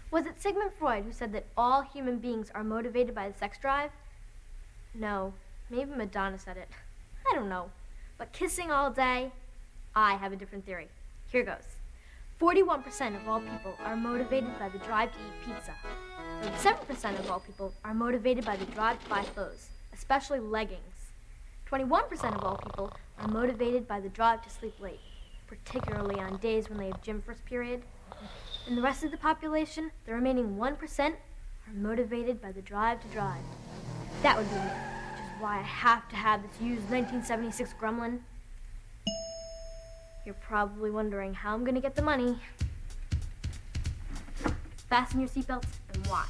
Was it Sigmund Freud who said that all human beings are motivated by the sex drive? No, maybe Madonna said it. I don't know. But kissing all day, I have a different theory. Here goes. 41% of all people are motivated by the drive to eat pizza. 37% of all people are motivated by the drive to buy clothes, especially leggings. 21% of all people are motivated by the drive to sleep late, particularly on days when they have gym first period. And the rest of the population, the remaining 1%, are motivated by the drive to drive. That would be me, which is why I have to have this used 1976 Gremlin. You're probably wondering how I'm gonna get the money. Fasten your seatbelts and watch.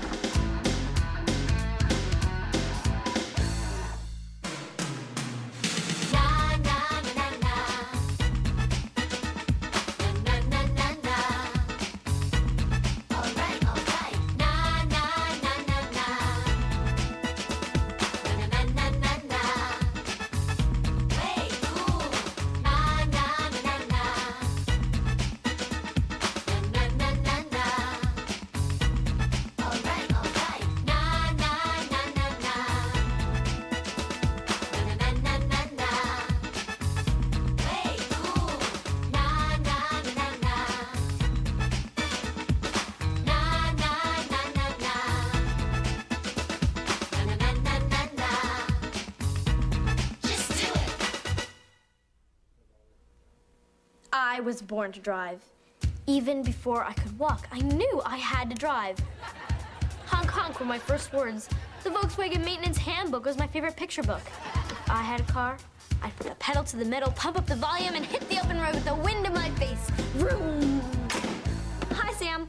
I was born to drive. Even before I could walk, I knew I had to drive. Honk honk were my first words. The Volkswagen Maintenance Handbook was my favorite picture book. If I had a car, I'd put the pedal to the metal, pump up the volume, and hit the open road with the wind in my face. Vroom! Hi, Sam.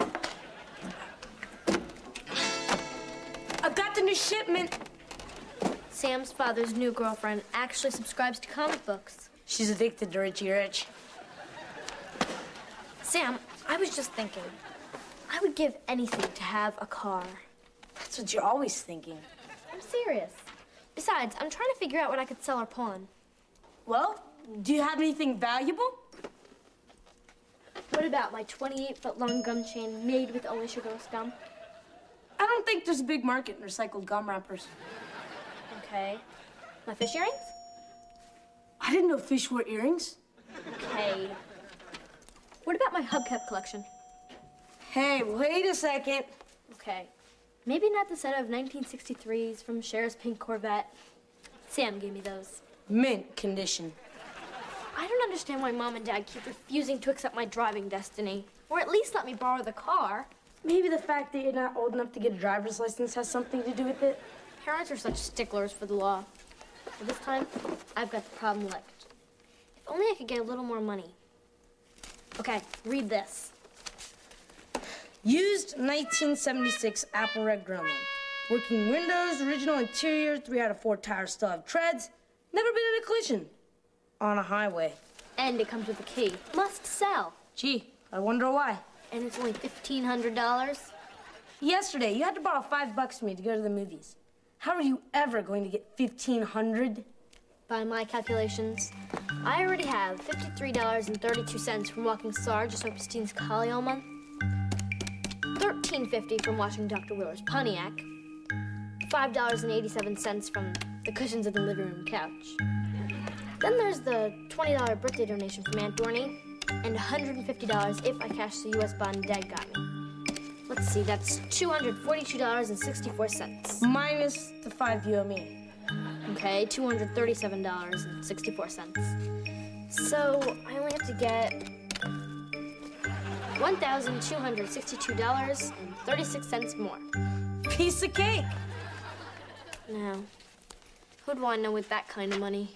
I've got the new shipment. Sam's father's new girlfriend actually subscribes to comic books. She's addicted to Richie Rich. Sam, I was just thinking, I would give anything to have a car. That's what you're always thinking. I'm serious. Besides, I'm trying to figure out what I could sell or pawn. Well, do you have anything valuable? What about my 28-foot-long gum chain made with only sugarless gum? I don't think there's a big market in recycled gum wrappers. Okay. My fish earrings? I didn't know fish wore earrings. Okay. What about my hubcap collection? Hey, wait a second. Okay. Maybe not the set of 1963s from Cher's pink Corvette. Sam gave me those. Mint condition. I don't understand why Mom and Dad keep refusing to accept my driving destiny. Or at least let me borrow the car. Maybe the fact that you're not old enough to get a driver's license has something to do with it. Parents are such sticklers for the law. But this time, I've got the problem licked. If only I could get a little more money. Okay, read this. Used 1976 Apple Red Gremlin. Working windows, original interior, 3 out of 4 tires still have treads. Never been in a collision. On a highway. And it comes with a key. Must sell. Gee, I wonder why. And it's only $1,500? Yesterday, you had to borrow $5 from me to go to the movies. How are you ever going to get $1,500? By my calculations, I already have $53.32 from walking Sarge Soapstein's Collie all month, $13.50 from watching Dr. Wheeler's Pontiac, $5.87 from the cushions of the living room couch. Then there's the $20 birthday donation from Aunt Dorney, and $150 if I cash the U.S. bond Dad got me. Let's see, that's $242.64. Minus the $5 you owe me. Okay, $237.64. So I only have to get $1,262.36 more. Piece of cake. Now, who'd want to know with that kind of money?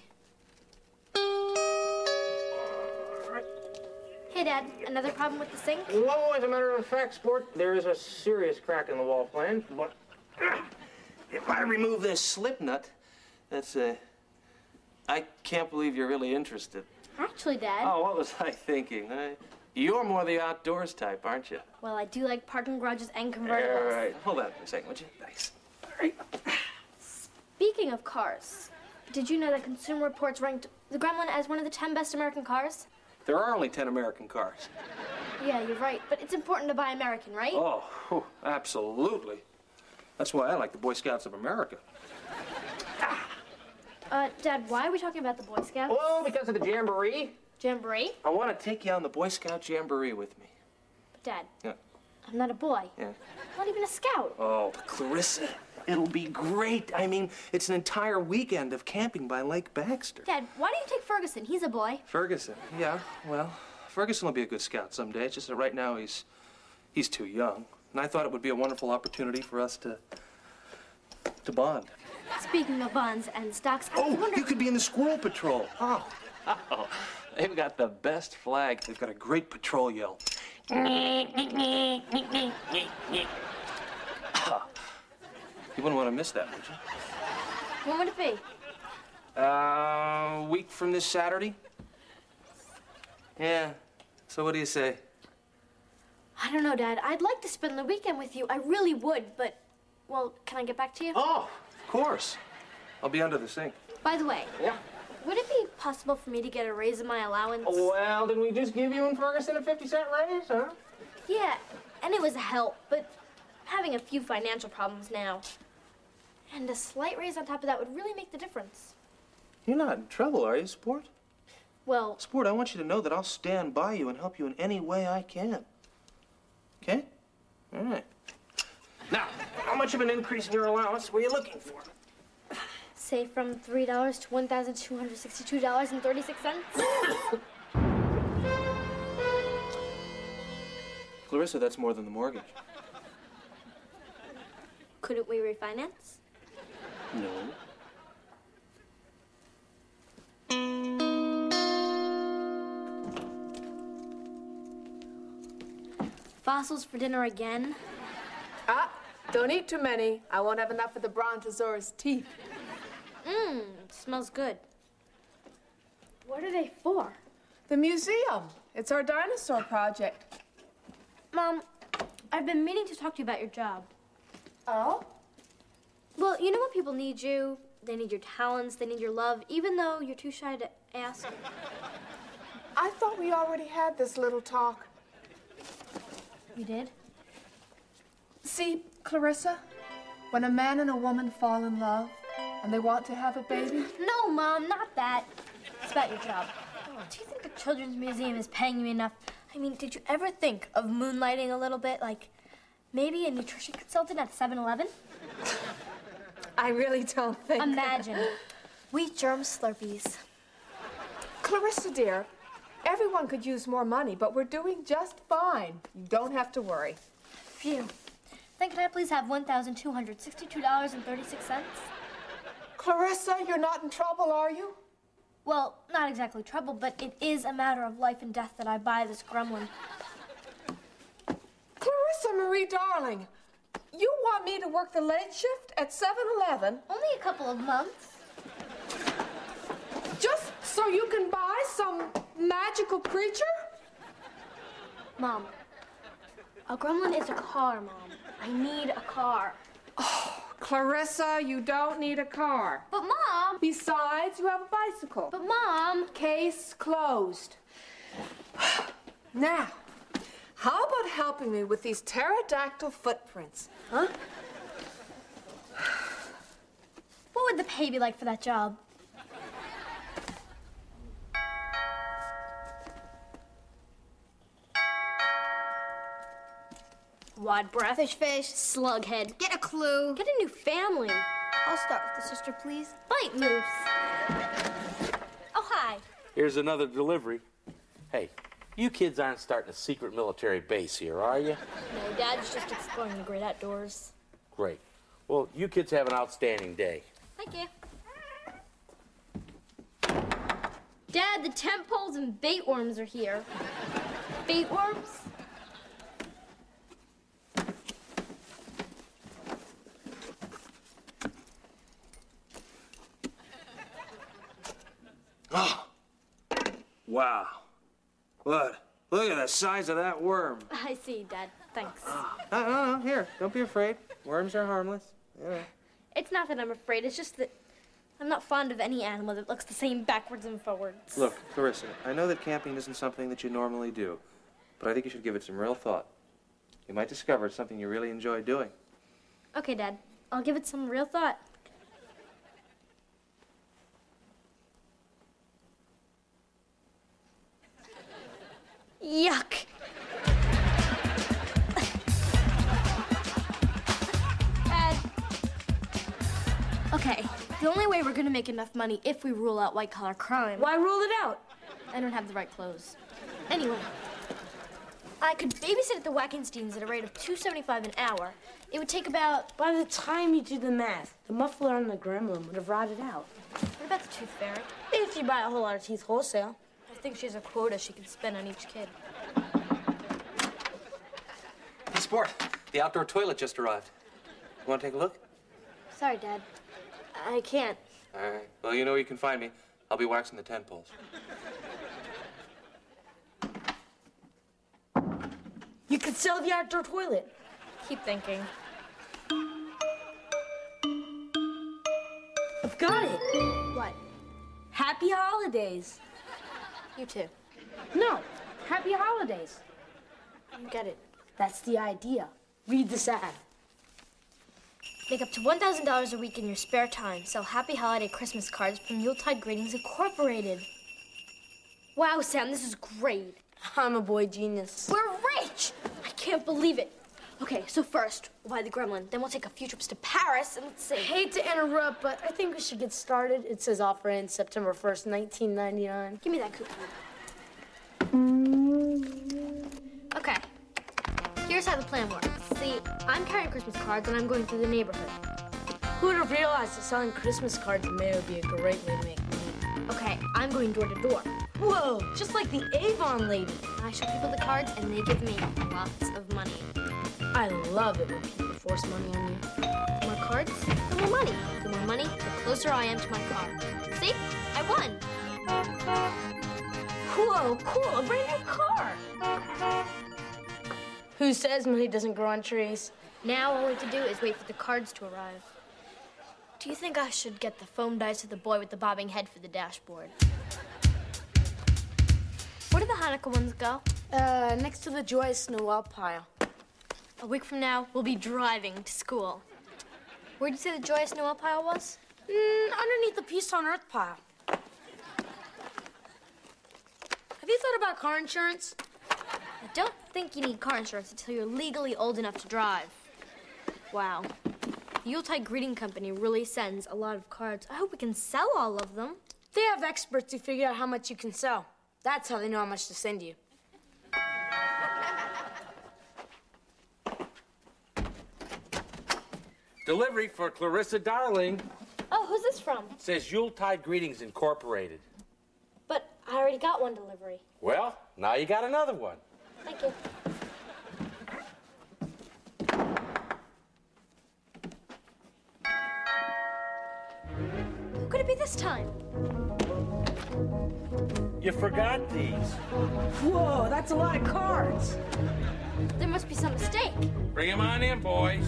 Hey, Dad, another problem with the sink? Well, as a matter of fact, Sport, there is a serious crack in the wall plan, but if I remove this slip nut, that's I can't believe you're really interested. Actually, Dad. Oh, what was I thinking? You're more the outdoors type, aren't you? Well, I do like parking garages and convertibles. All right, hold on for a second, would you? Thanks. All right. Speaking of cars, did you know that Consumer Reports ranked the Gremlin as one of the 10 best American cars? There are only 10 American cars. Yeah, you're right. But it's important to buy American, right? Oh, whew, absolutely. That's why I like the Boy Scouts of America. Dad, why are we talking about the Boy Scouts? Well, because of the Jamboree. Jamboree? I want to take you on the Boy Scout Jamboree with me. Dad, Yeah. I'm not a boy. Yeah. Not even a scout. Oh, Clarissa, it'll be great. I mean, it's an entire weekend of camping by Lake Baxter. Dad, why don't you take Ferguson? He's a boy. Ferguson, yeah, well, Ferguson will be a good scout someday. It's just that right now he's too young. And I thought it would be a wonderful opportunity for us to bond. Speaking of bonds and stocks, I Oh, wonder... you could be in the Squirrel Patrol. Oh. They've got the best flag. They've got a great patrol yell. You wouldn't want to miss that, would you? When would it be? A week from this Saturday? Yeah. So what do you say? I don't know, Dad. I'd like to spend the weekend with you. I really would, but... Well, can I get back to you? Oh, of course. I'll be under the sink. By the way, Yeah. would it be possible for me to get a raise in my allowance? Well, did we just give you and Ferguson a 50-cent raise, huh? Yeah, and it was a help, but I'm having a few financial problems now. And a slight raise on top of that would really make the difference. You're not in trouble, are you, Sport? Well, Sport, I want you to know that I'll stand by you and help you in any way I can. Okay? All right. Now, how much of an increase in your allowance were you looking for? say from $3 to $1,262.36. Clarissa, that's more than the mortgage. Couldn't we refinance? No. Fossils for dinner again? Ah, don't eat too many. I won't have enough of the brontosaurus teeth. Smells good. What are they for? The museum. It's our dinosaur project. Mom, I've been meaning to talk to you about your job. Oh? Well, you know when people need you, they need your talents, they need your love, even though you're too shy to ask. I thought we already had this little talk. You did? See, Clarissa, when a man and a woman fall in love and they want to have a baby, No, Mom, not that. It's about your job. Do you think the Children's Museum is paying you enough? I mean, did you ever think of moonlighting a little bit? Like, maybe a nutrition consultant at 7-Eleven? I really don't think. Imagine. Wheat germ Slurpees. Clarissa, dear, everyone could use more money, but we're doing just fine. You don't have to worry. Phew. Then can I please have $1,262.36? Clarissa, you're not in trouble, are you? Well, not exactly trouble, but it is a matter of life and death that I buy this gremlin. Clarissa Marie, darling, you want me to work the late shift at 7-Eleven Only a couple of months. just so you can buy some magical creature? Mom, a gremlin is a car, Mom. I need a car. Clarissa, you don't need a car. But, Mom! Besides, you have a bicycle. But, Mom! Case closed. Now, how about helping me with these pterodactyl footprints? Huh? What would the pay be like for that job? Wide breath. Fish. Slughead. Get a clue. Get a new family. I'll start with the sister, please. Bite moose. Oh, hi. Here's another delivery. Hey, you kids aren't starting a secret military base here, are you? No, Dad's just exploring the great outdoors. Great. Well, you kids have an outstanding day. Thank you. Dad, the tent poles and bait worms are here. Bait worms? Oh. Wow. What? Look at the size of that worm. I see, Dad. Thanks. No, here. Don't be afraid. Worms are harmless. Yeah. It's not that I'm afraid. It's just that I'm not fond of any animal that looks the same backwards and forwards. Look, Clarissa, I know that camping isn't something that you normally do, but I think you should give it some real thought. You might discover it's something you really enjoy doing. Okay, Dad. I'll give it some real thought. Yuck. Dad. Okay, the only way we're gonna make enough money if we rule out white-collar crime. Why rule it out? I don't have the right clothes. Anyway, I could babysit at the Wackensteins at a rate of $2.75 an hour. It would take about... By the time you do the math, the muffler on the gremlin would have rotted out. What about the tooth fairy? If you buy a whole lot of teeth wholesale. I think she has a quota she can spend on each kid. Hey, Sport, the outdoor toilet just arrived. You want to take a look? Sorry, Dad. I can't. All right. Well, you know where you can find me. I'll be waxing the tent poles. You could sell the outdoor toilet. Keep thinking. I've got it. What? Happy holidays. You too. No, happy holidays. I don't get it. That's the idea. Read this ad. Make up to $1,000 a week in your spare time. Sell happy holiday Christmas cards from Yuletide Greetings Incorporated. Wow, Sam, this is great. I'm a boy genius. We're rich! I can't believe it. Okay, so first, we'll buy the gremlin. Then we'll take a few trips to Paris, and let's see. I hate to interrupt, but I think we should get started. It says offer ends September 1st, 1999. Give me that coupon. Okay. Here's how the plan works. See, I'm carrying Christmas cards, and I'm going through the neighborhood. Who would have realized that selling Christmas cards in May would be a great way to make money? Okay, I'm going door to door. Whoa, just like the Avon lady. I show people the cards, and they give me lots of money. I love it when people force money on you. The more cards, the more money. The more money, the closer I am to my car. See? I won. Whoa, cool, a brand new car. Who says money doesn't grow on trees? Now all we have to do is wait for the cards to arrive. Do you think I should get the foam dice of the boy with the bobbing head for the dashboard? Where do the Hanukkah ones go? Next to the Joyous Noel pile. A week from now, we'll be driving to school. Where'd you say the Joyous Noel pile was? Underneath the Peace on Earth pile. Have you thought about car insurance? I don't think you need car insurance until you're legally old enough to drive. Wow. The Yuletide Greeting Company really sends a lot of cards. I hope we can sell all of them. They have experts who figure out how much you can sell. That's how they know how much to send you. Delivery for Clarissa Darling. Oh, who's this from? Says Yuletide Greetings Incorporated. But I already got one delivery. Well, now you got another one. Thank you. Who could it be this time? You forgot these. Whoa, that's a lot of cards. There must be some mistake. Bring 'em on in, boys.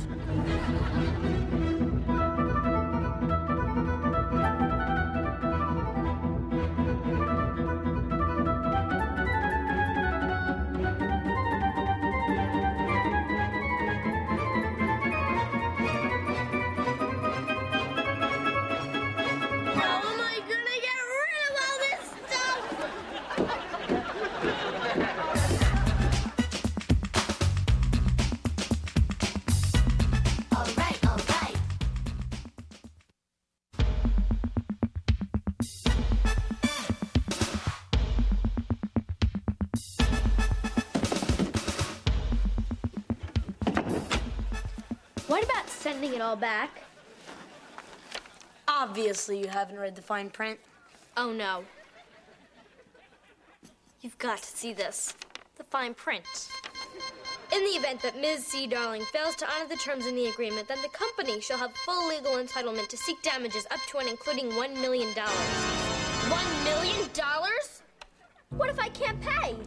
What about sending it all back? Obviously, you haven't read the fine print. Oh, no. You've got to see this. The fine print. In the event that Ms. C. Darling fails to honor the terms in the agreement, then the company shall have full legal entitlement to seek damages up to and including $1 million. $1 million? What if I can't pay?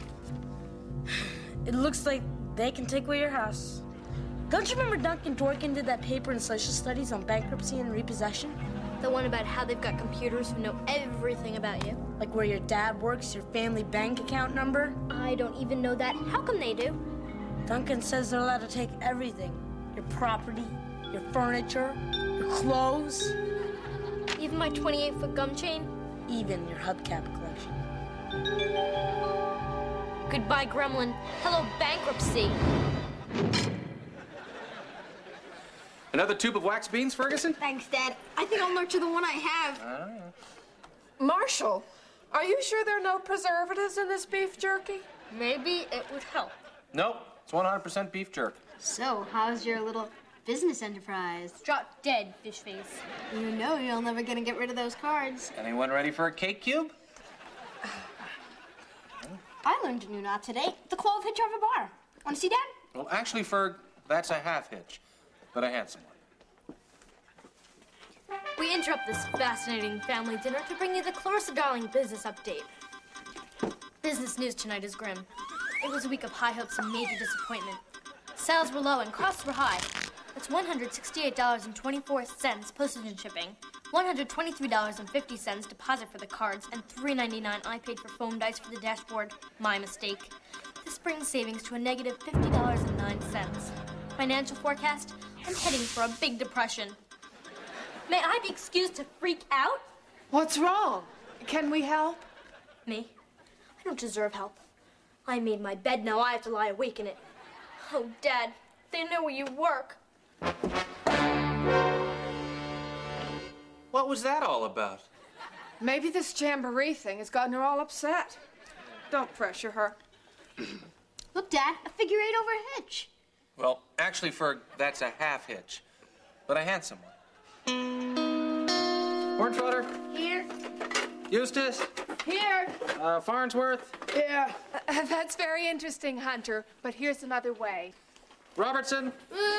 It looks like they can take away your house. Don't you remember Duncan Dworkin did that paper in social studies on bankruptcy and repossession? The one about how they've got computers who know everything about you. Like where your dad works, your family bank account number? I don't even know that. How come they do? Duncan says they're allowed to take everything. Your property, your furniture, your clothes, Even my 28-foot gum chain? even your hubcap collection. Goodbye, Gremlin. Hello, bankruptcy. Another tube of wax beans, Ferguson? Thanks, Dad. I think I'll nurture the one I have. Marshall, are you sure there are no preservatives in this beef jerky? Maybe it would help. Nope, it's 100% beef jerky. So, how's your little business enterprise? Drop dead, fish face. You know you're never gonna get rid of those cards. Anyone ready for a cake cube? I learned a new knot today. The clove hitch of a bar. Want to see, Dad? Well, actually, Ferg, that's a half hitch, but a handsome one. We interrupt this fascinating family dinner to bring you the Clarissa Darling business update. Business news tonight is grim. It was a week of high hopes and major disappointment. Sales were low and costs were high. That's $168.24 postage and shipping, $123.50 deposit for the cards, and $3.99 I paid for foam dice for the dashboard. My mistake. This brings savings to a negative $50.09. Financial forecast? I'm heading for a big depression. May I be excused to freak out? What's wrong? Can we help? Me? I don't deserve help. I made my bed, now I have to lie awake in it. Oh, Dad, they know where you work. What was that all about? Maybe this jamboree thing has gotten her all upset. Don't pressure her. Look, Dad, a figure 8 over a hitch. Well, actually, Ferg, that's a half hitch, but a handsome one. Horntrotter? Here. Eustace? Here. Farnsworth? Yeah. That's very interesting, Hunter, but here's another way. Robertson?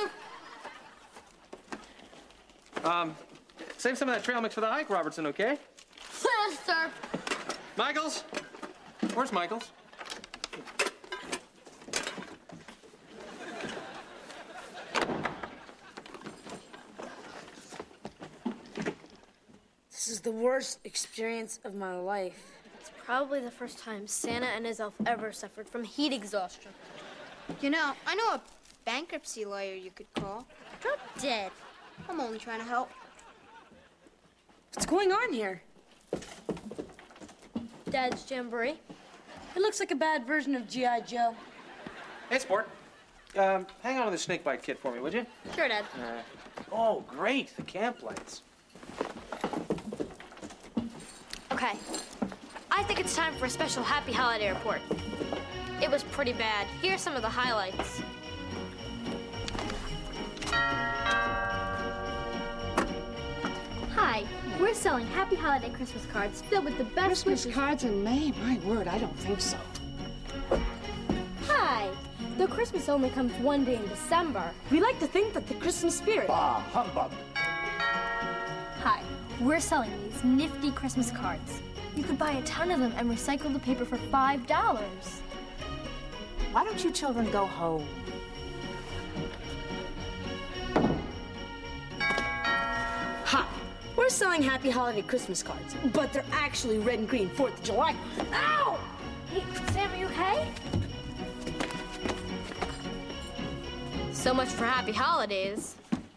Save some of that trail mix for the hike, Robertson, okay? Sir. Michaels? Where's Michaels? This is the worst experience of my life. It's probably the first time Santa and his elf ever suffered from heat exhaustion. You know, I know a bankruptcy lawyer you could call. Drop dead. I'm only trying to help. What's going on here? Dad's jamboree. It looks like a bad version of G.I. Joe. Hey, Sport. Hang on to the snakebite kit for me, would you? Sure, Dad. Oh, great, the camp lights. Okay. I think it's time for a special Happy Holiday report. It was pretty bad. Here's some of the highlights. Hi, we're selling Happy Holiday Christmas cards filled with the best Christmas wishes. cards in May? My word, I don't think so. Hi. Though Christmas only comes one day in December. We like to think that the Christmas spirit. Bah, humbug. Hi. We're selling these nifty Christmas cards. You could buy a ton of them and recycle the paper for $5. Why don't you children go home? Hi. We're selling Happy Holiday Christmas cards, but they're actually red and green 4th of July. Ow! Hey, Sam, are you okay? So much for Happy Holidays.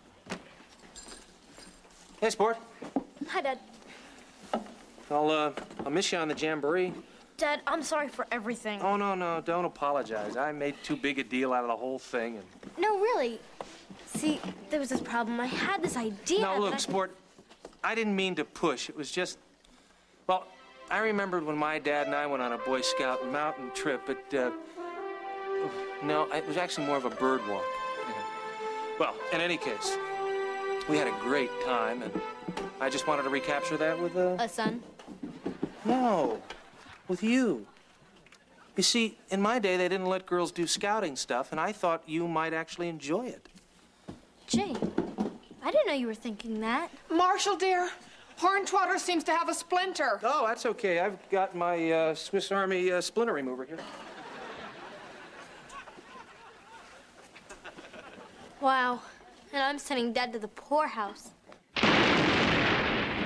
Hey, Sport. Hi, Dad. I'll miss you on the jamboree. Dad, I'm sorry for everything. Oh, no, don't apologize. I made too big a deal out of the whole thing. And... No, really. See, there was this problem. I had this idea. Now, but look, Sport, I didn't mean to push. It was just, well, I remembered when my dad and I went on a Boy Scout mountain trip. No, it was actually more of a bird walk. Well, in any case, we had a great time, and I just wanted to recapture that with, A son? No, with you. You see, in my day, they didn't let girls do scouting stuff, and I thought you might actually enjoy it. Jane, I didn't know you were thinking that. Marshall, dear, Horntrotter seems to have a splinter. Oh, that's okay. I've got my Swiss Army splinter remover here. Wow. And I'm sending Dad to the poorhouse.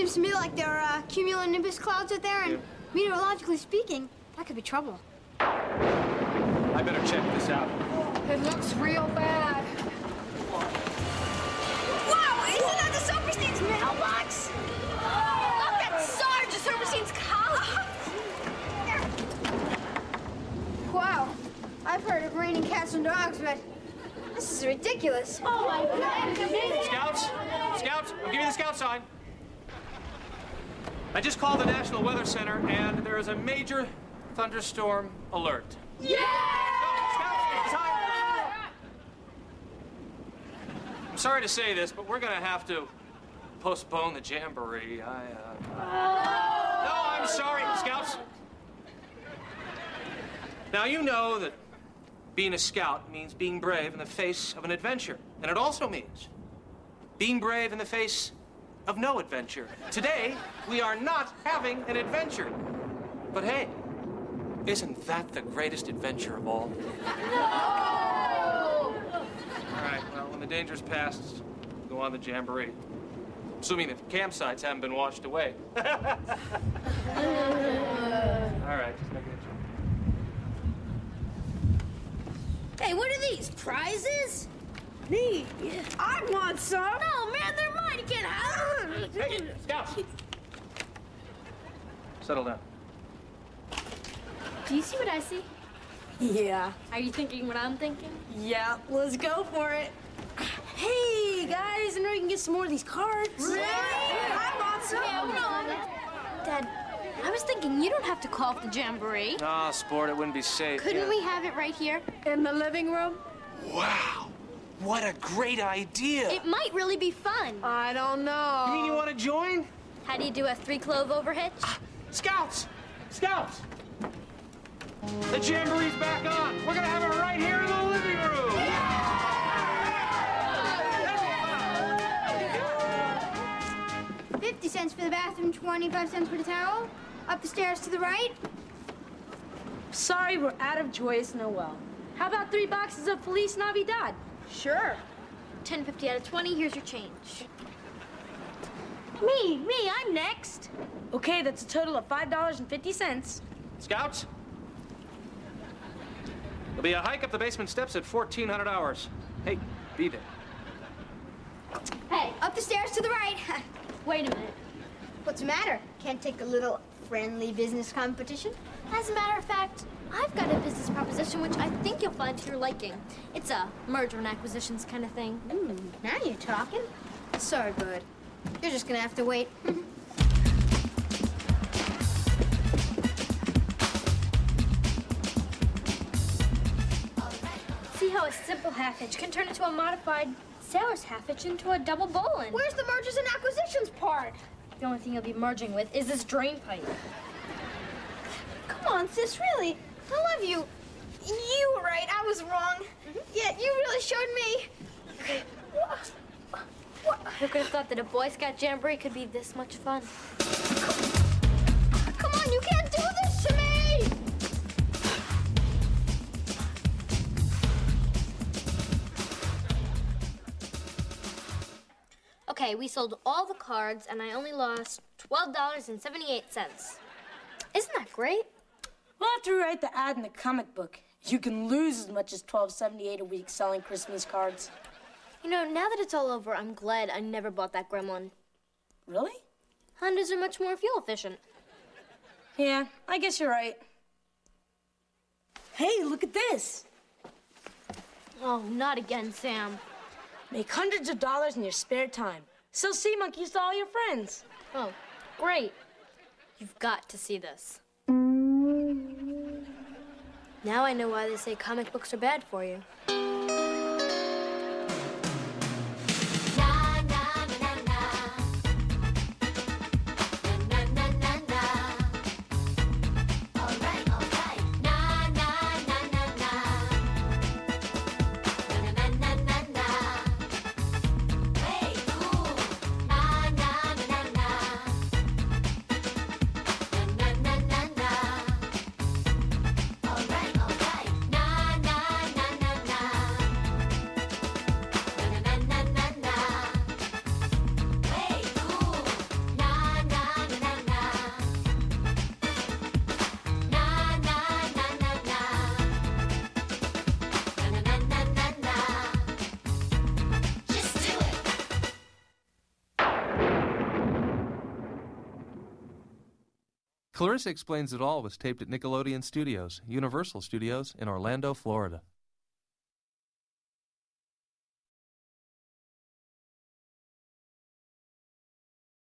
Seems to me like there are cumulonimbus clouds out there, and meteorologically speaking, that could be trouble. I better check this out. It looks real bad. Wow, isn't that the Silverstein's mailbox? Look, that's Sarge, the Silverstein's collie. Wow, I've heard of raining cats and dogs, but this is ridiculous. Oh my God! Scouts! Scouts! I'm giving you the scout sign. I just called the National Weather Center, and there is a major thunderstorm alert. Yeah! Scouts, time! I'm sorry to say this, but we're gonna have to postpone the jamboree. No, I'm sorry, Scouts. Now, you know that being a scout means being brave in the face of an adventure. And it also means being brave in the face of no adventure. Today, we are not having an adventure. But hey, isn't that the greatest adventure of all? No! All right, well, when the danger's passed, we'll go on the jamboree. Assuming the campsites haven't been washed away. All right, just making a joke. Hey, what are these, prizes? Me? I want some. No, man, they're mine. You can't have them. Hey, Scouts! Settle down. Do you see what I see? Yeah. Are you thinking what I'm thinking? Yeah, let's go for it. Hey, guys, I know you can get some more of these cards. Really? I want some. Dad, I was thinking you don't have to call for the jamboree. Ah, sport, it wouldn't be safe. Couldn't we have it right here? In the living room? Wow! What a great idea! It might really be fun. I don't know. You mean you want to join? How do you do a 3-clove overhitch? Scouts! Scouts! The jamboree's back on! We're gonna have it right here in the living room! Yeah! 50 cents for the bathroom, 25 cents for the towel. Up the stairs to the right. Sorry, we're out of Joyous Noel. How about 3 boxes of Feliz Navidad? Sure. 10.50 out of 20, here's your change. Me, I'm next. Okay, that's a total of $5.50. Scouts? There'll be a hike up the basement steps at 1400 hours. Hey, be there. Hey, up the stairs to the right. Wait a minute. What's the matter? Can't take a little friendly business competition? As a matter of fact, I've got a business proposition which I think you'll find to your liking. It's a merger and acquisitions kind of thing. Now you're talking. Sorry, bud. You're just gonna have to wait. See how a simple half-hitch can turn into a modified sailor's half-hitch into a double bowline. Where's the mergers and acquisitions part? The only thing you'll be merging with is this drain pipe. Come on, sis, really. I love you. You were right. I was wrong. Yeah, you really showed me. Who could have thought that a Boy Scout jamboree could be this much fun? Come on, you can't do this to me! Okay, we sold all the cards, and I only lost $12.78. Isn't that great? We'll have to rewrite the ad in the comic book. You can lose as much as $12.78 a week selling Christmas cards. You know, now that it's all over, I'm glad I never bought that gremlin. Really? Hondas are much more fuel efficient. Yeah, I guess you're right. Hey, look at this. Oh, not again, Sam. Make hundreds of dollars in your spare time. Sell sea monkeys to all your friends. Oh, great. You've got to see this. Now I know why they say comic books are bad for you. Clarissa Explains It All was taped at Nickelodeon Studios, Universal Studios in Orlando, Florida.